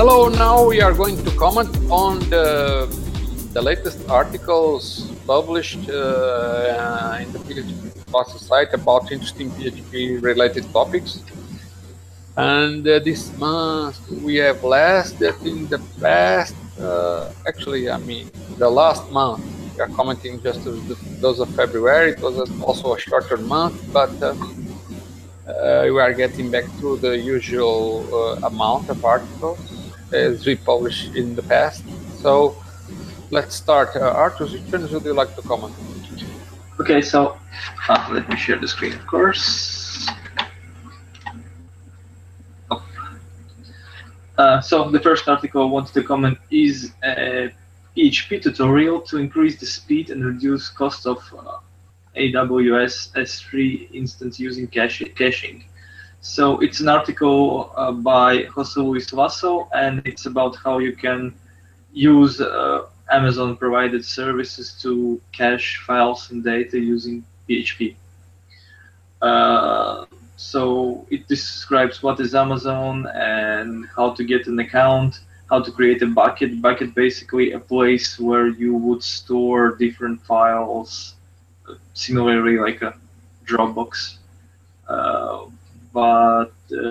Hello, now we are going to comment on the latest articles published in the PHP Plus site about interesting PHP related topics. And this month we have less than in the past. Actually, I mean, the last month we are commenting just those of February. It was also a shorter month, but we are getting back to the usual amount of articles as we published in the past. So let's start. Arthur, which ones would you like to comment? Okay, so let me share the screen, of course. So the first article I wanted to comment is a PHP tutorial to increase the speed and reduce cost of AWS S3 instance using caching. So it's an article by Jose Luis Lasso, and it's about how you can use Amazon provided services to cache files and data using PHP. So it describes what is Amazon and how to get an account, how to create a bucket. Bucket basically a place where you would store different files, similarly like a Dropbox, but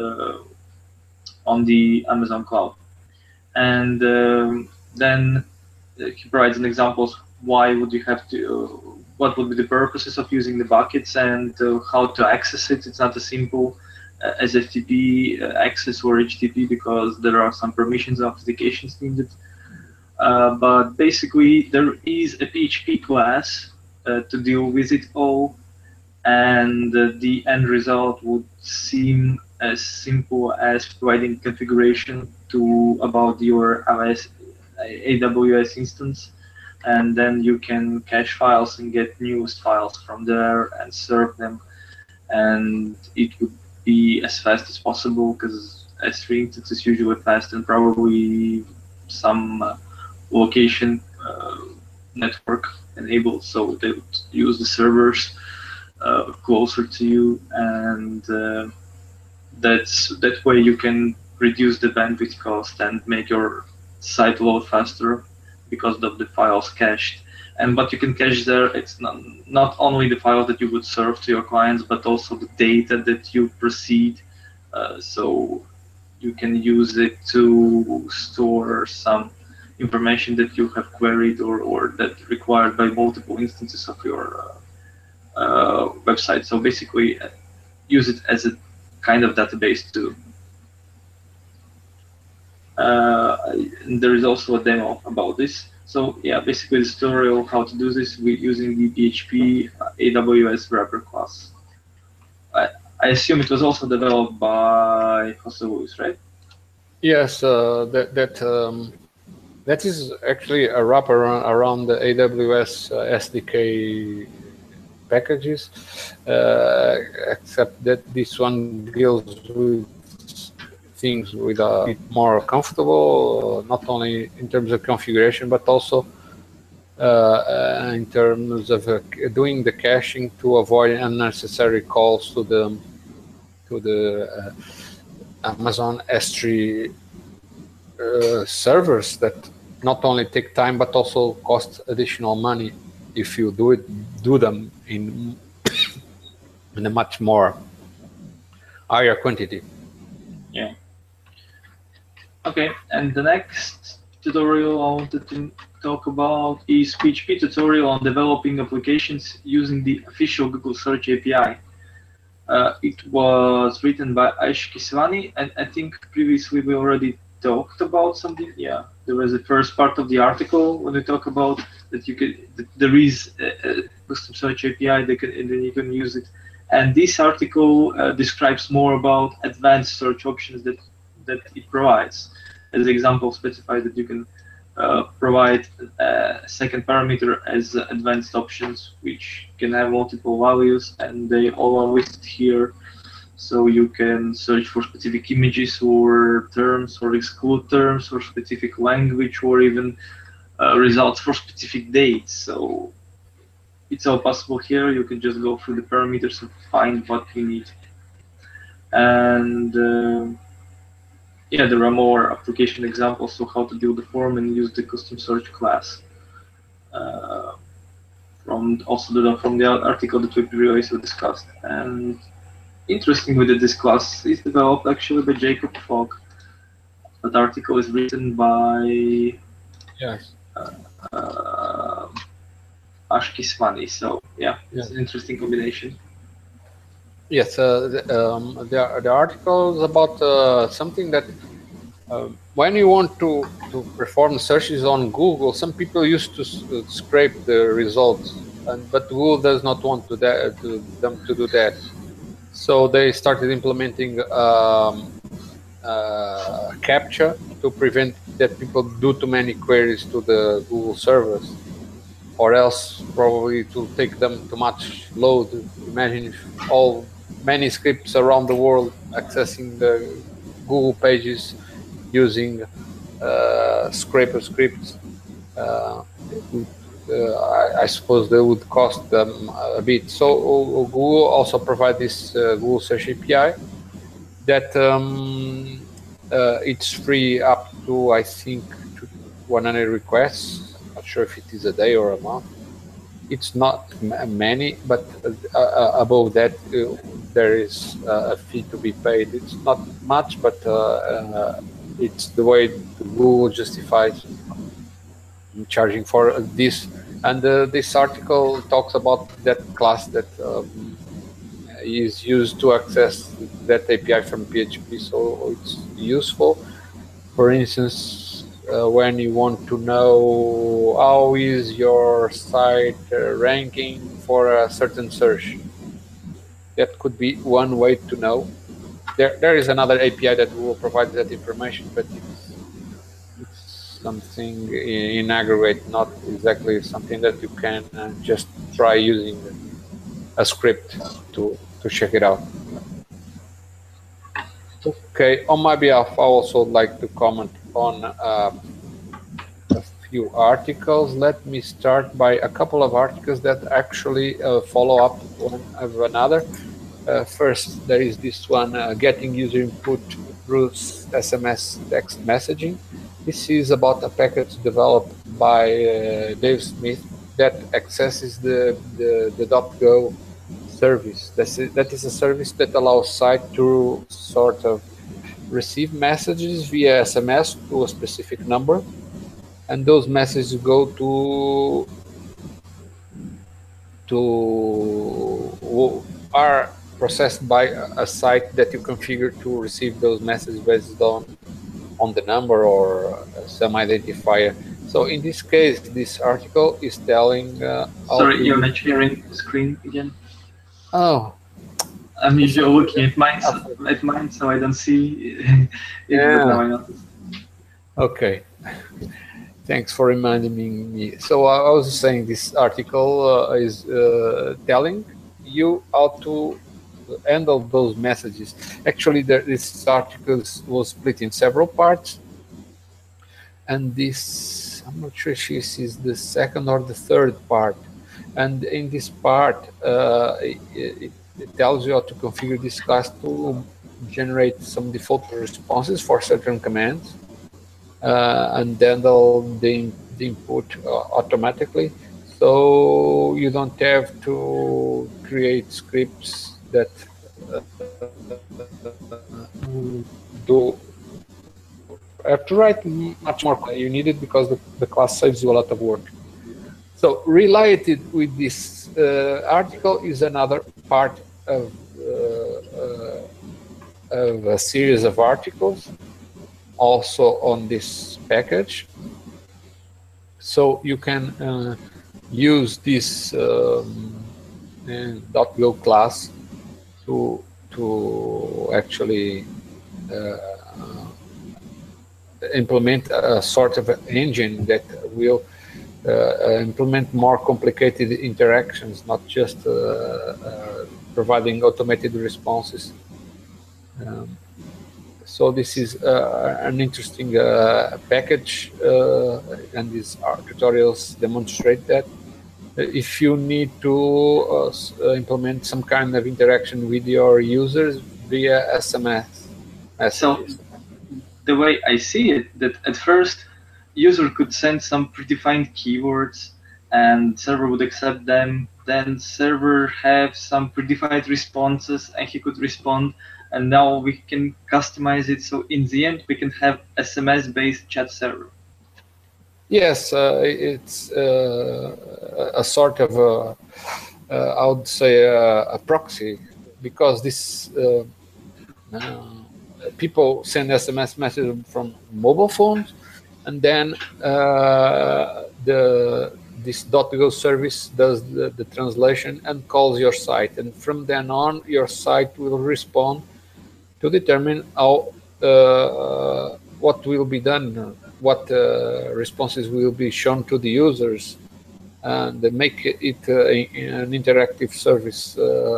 on the Amazon cloud. And then he provides an examples why would you have to, what would be the purposes of using the buckets and how to access it. It's not a simple as FTP access or HTTP because there are some permissions and authentications needed. But basically there is a PHP class to deal with it all, and the end result would seem as simple as providing configuration to about your AWS instance, and then you can cache files and get newest files from there and serve them, and it would be as fast as possible because S3 instance is usually fast and probably some location network enabled, so they would use the servers closer to you, and that way you can reduce the bandwidth cost and make your site load faster because of the files cached. And what you can cache there, it's not only the files that you would serve to your clients, but also the data that you proceed. So you can use it to store some information that you have queried or that required by multiple instances of your website. So basically use it as a kind of database too. There is also a demo about this. So yeah, basically the tutorial how to do this with using the PHP AWS wrapper class. I assume it was also developed by Jose Luis, right? Yes, that is actually a wrapper around the AWS SDK packages, except that this one deals with things with a bit more comfortable, not only in terms of configuration, but also in terms of doing the caching to avoid unnecessary calls to the Amazon S3 servers that not only take time but also cost additional money if you do them in in a much more higher quantity. Yeah. Okay, and the next tutorial I wanted to talk about is PHP tutorial on developing applications using the official Google Search API. It was written by Aish Kiswani, and I think previously we already talked about something. Yeah, there was the first part of the article when we talk about that there is a custom search API and then you can use it. And this article describes more about advanced search options that it provides. As an example, specifies that you can provide a second parameter as advanced options, which can have multiple values, and they all are listed here. So you can search for specific images or terms, or exclude terms, or specific language, or even results for specific dates. So it's all possible here. You can just go through the parameters and find what you need. And yeah, there are more application examples of how to build a form and use the custom search class. From the article that we previously discussed. And interestingly, that this class is developed actually by Jacob Falk. That article is written by Yes. Ashkismani. So yeah, it's an interesting combination. Yes, the article is about something that when you want to perform searches on Google, some people used to scrape the results, but Google does not want them to do that. So they started implementing CAPTCHA to prevent that people do too many queries to the Google servers, or else probably it will take them too much load. Imagine if many scripts around the world accessing the Google pages using scraper scripts. I suppose they would cost them a bit. So Google also provides this Google Search API that it's free up to, I think, 100 requests. Not sure if it is a day or a month. It's not many, but above that there is a fee to be paid. It's not much, but it's the way Google justifies charging for this. And this article talks about that class that is used to access that API from PHP, so it's useful. For instance, when you want to know how is your site ranking for a certain search, that could be one way to know. There is another API that will provide that information, but it's something in aggregate, not exactly something that you can just try using a script to check it out. Okay, on my behalf, I also would like to comment on a few articles. Let me start by a couple of articles that actually follow up one of another. First, there is this one, getting user input through SMS text messaging. This is about a package developed by Dave Smith that accesses the .go service. That is a service that allows site to sort of receive messages via SMS to a specific number, and those messages go are processed by a site that you configure to receive those messages based on the number or some identifier. So in this case, this article is telling. Sorry, you're not sharing the screen again. Oh. I'm usually looking at mine, so I don't see it. Yeah. But now I notice. Okay. Thanks for reminding me. So I was saying this article is telling you how to handle those messages. Actually, this article was split in several parts, and this, I'm not sure if this is the second or the third part. And in this part, it tells you how to configure this class to generate some default responses for certain commands and handle the input automatically. So you don't have to create scripts that have to write much more. You need it because the class saves you a lot of work. So related with this article is another part of a series of articles also on this package. So you can use this .go class to actually implement a sort of an engine that will implement more complicated interactions, not just providing automated responses. So this is an interesting package, and these tutorials demonstrate that. If you need to implement some kind of interaction with your users via SMS messages. So the way I see it, that at first user could send some predefined keywords and server would accept them. Then server have some predefined responses and he could respond. And now we can customize it. So in the end, we can have SMS-based chat server. Yes, it's a sort of I would say a proxy, because this people send SMS messages from mobile phones, and then this .go service does the translation and calls your site, and from then on your site will respond to determine how what will be done, what responses will be shown to the users, and make it an interactive service,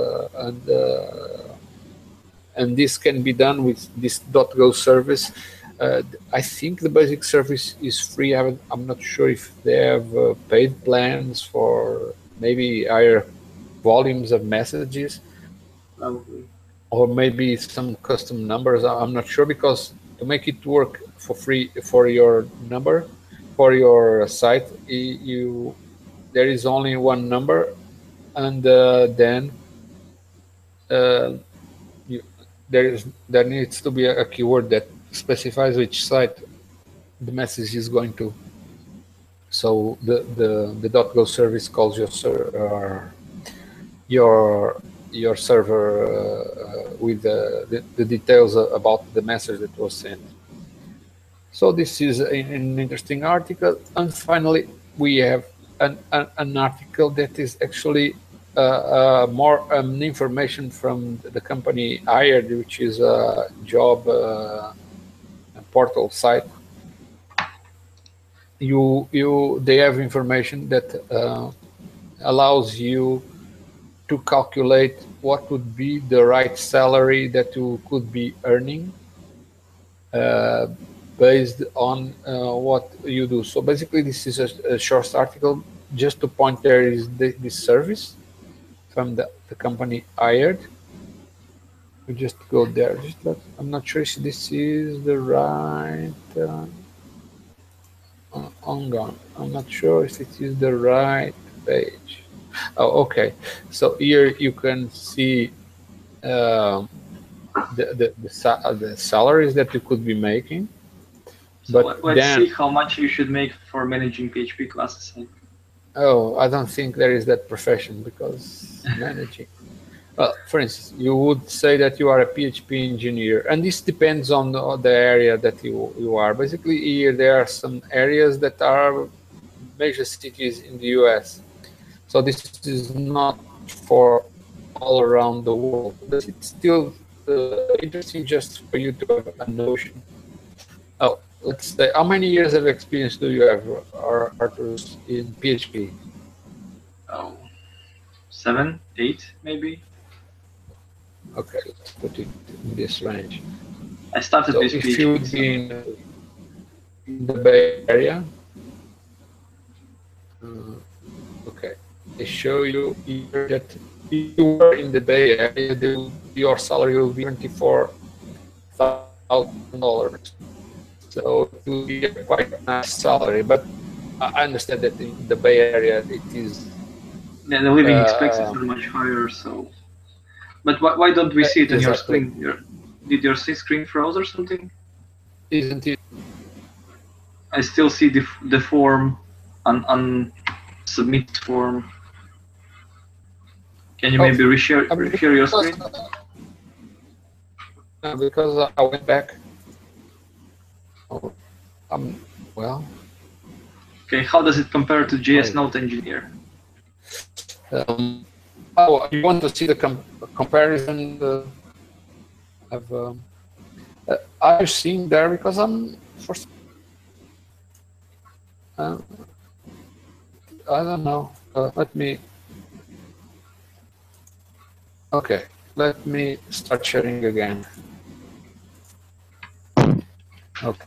and this can be done with this .go service. I think the basic service is free. I'm not sure if they have paid plans for maybe higher volumes of messages, or maybe some custom numbers. I'm not sure, because to make it work for free for your number, for your site, there is only one number, and then there needs to be a keyword that specifies which site the message is going to. So the .go service calls your server with the details about the message that was sent. So this is an interesting article. And finally, we have an article that is actually more information from the company Hired, which is a job portal site. They have information that allows you to calculate what would be the right salary that you could be earning based on what you do. So basically, this is a short article just to point there is this service from the company Hired. We just go there. I'm not sure if this is the right. I'm not sure if it is the right page. Oh, okay. So here you can see the salaries that you could be making. So but let's see how much you should make for managing PHP classes. Oh, I don't think there is that profession, because managing. Well, for instance, you would say that you are a PHP engineer, and this depends on the area that you are. Basically, here there are some areas that are major cities in the US. So this is not for all around the world, but it's still interesting just for you to have a notion. Oh, let's say, how many years of experience do you have, Arturus, in PHP? Oh, 7, 8, maybe. Okay, let's put it in this range. I started with PHP. If you would be in the Bay Area, okay, they show you here that if you were in the Bay Area, your salary will be $24,000. So it will be a quite nice salary, but I understand that in the Bay Area it is. Yeah, the living expenses are much higher. So, but why don't we see it on your screen? Did your screen froze or something? Isn't it? I still see the form on submit form. Can you maybe reshare your screen? Because I went back. Well. Okay, how does it compare to JS Node Engineer? Oh, you want to see the comparison of? I've seen there because I'm first. I don't know. Let me. Okay, let me start sharing again. Okay.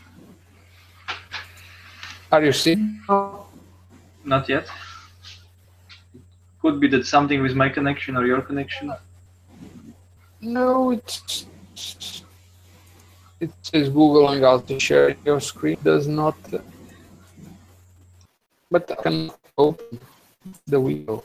Are you seeing? Not yet. Could be that something with my connection or your connection. No, it's It says Google Hangout to share your screen. Does not, but I can open the window.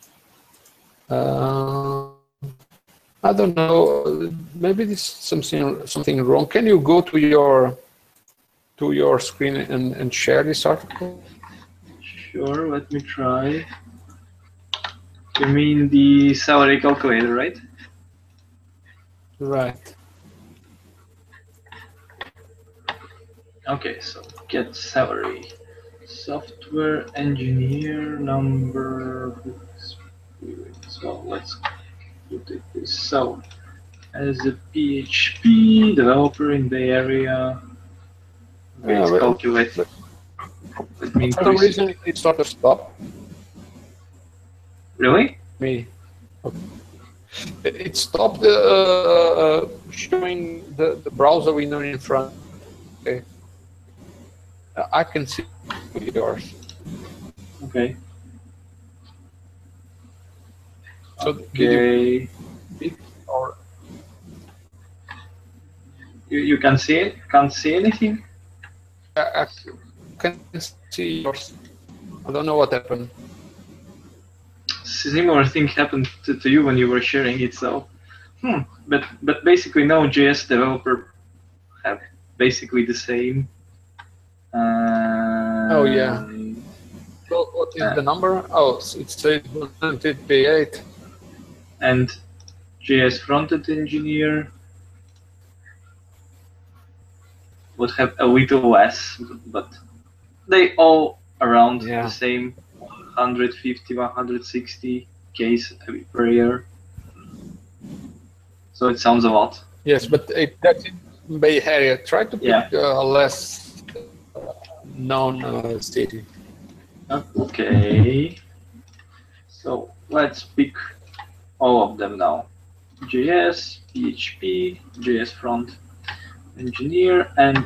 I don't know. Maybe this is something wrong. Can you go to your screen and share this article? Sure. Let me try. You mean the salary calculator, right? Right. Okay, so get salary. Software engineer number. So let's put it this. So as a PHP developer in the area, let's calculate. Let me for some reason it sort of stopped. Really? Me. Okay. It stopped showing the browser window in front. Okay. I can see yours. Okay. So okay. Or you can see it? Can't see anything? I can see yours. I don't know what happened. Similar thing happened to you when you were sharing it. So, but basically, no JS developer have basically the same. Oh yeah. So what is the number? Oh, it says 158. And JS frontend engineer would have a little less, but they all around the same 150, 160 case per year. So it sounds a lot. Yes, but that's in Bay Area. Try to pick a less known city. Okay. So let's pick all of them now. JS, PHP, JS front engineer, and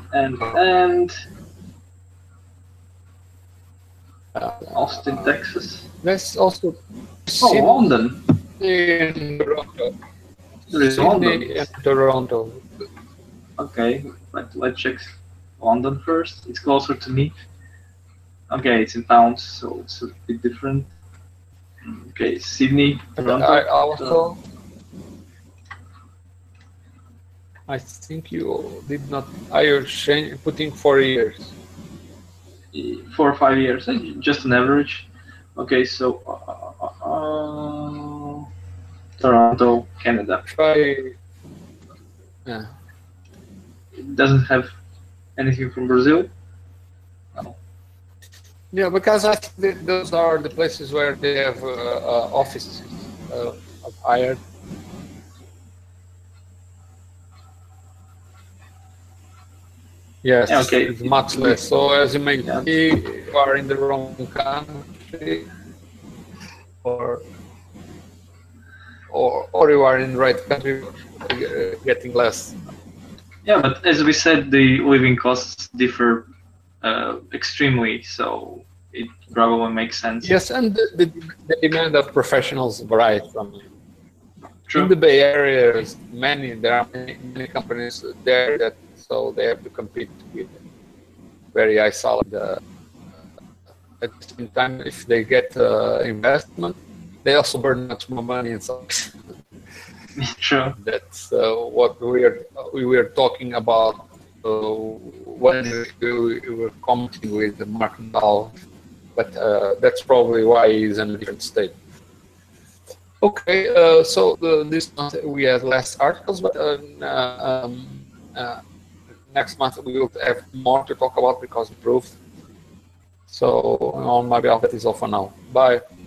Austin, Texas. Let's also London. In Toronto. Sydney and Toronto. Okay, let's check London first. It's closer to me. Okay, it's in pounds, so it's a bit different. Okay, Sydney, Toronto. I think you did not. Are you putting 4 years? 4 or 5 years, just an average. Okay, so Toronto, Canada. Try. Yeah. It doesn't have anything from Brazil. No. Yeah, because I think those are the places where they have offices hired. Yes, okay. It's much less. So as you may see, you are in the wrong country, or you are in the right country, getting less. Yeah, but as we said, the living costs differ extremely, so it probably makes sense. Yes, and the demand of professionals varies from. True. In the Bay Area, there are many companies there that. So they have to compete with very isolated. At the same time, if they get investment, they also burn much more money and so. True. That's what we were talking about when we were commenting with Mark Dahl, but that's probably why he's in a different state. Okay, so this month we had less articles, but. Next month we will have more to talk about because improved. So on my behalf, that is all for now. Bye.